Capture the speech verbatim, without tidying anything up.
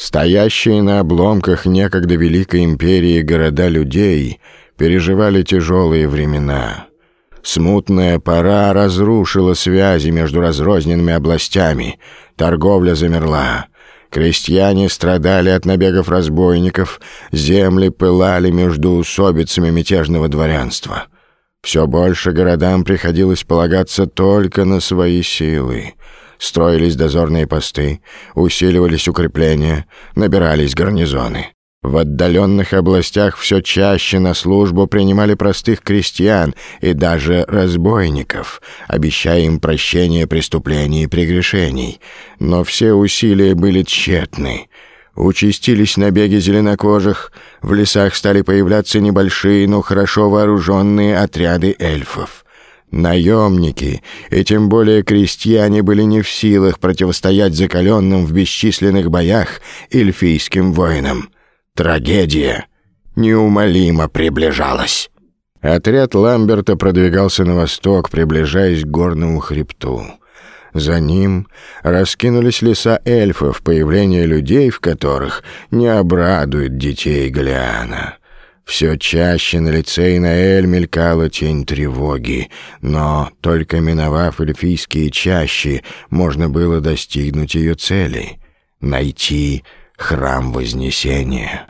Стоящие на обломках некогда великой империи города людей переживали тяжелые времена. Смутная пора разрушила связи между разрозненными областями, торговля замерла. Крестьяне страдали от набегов разбойников, земли пылали междоусобицами мятежного дворянства. Все больше городам приходилось полагаться только на свои силы. Строились дозорные посты, усиливались укрепления, набирались гарнизоны. В отдаленных областях все чаще на службу принимали простых крестьян и даже разбойников, обещая им прощение преступлений и прегрешений. Но все усилия были тщетны. Участились набеги зеленокожих, в лесах стали появляться небольшие, но хорошо вооруженные отряды эльфов. Наемники, и тем более крестьяне, были не в силах противостоять закаленным в бесчисленных боях эльфийским воинам. Трагедия неумолимо приближалась. Отряд Ламберта продвигался на восток, приближаясь к горному хребту. За ним раскинулись леса эльфов, появление людей в которых не обрадует детей Голиана. Все чаще на лице Инаэль мелькала тень тревоги, но только миновав эльфийские чащи, можно было достигнуть ее цели — найти храм Вознесения.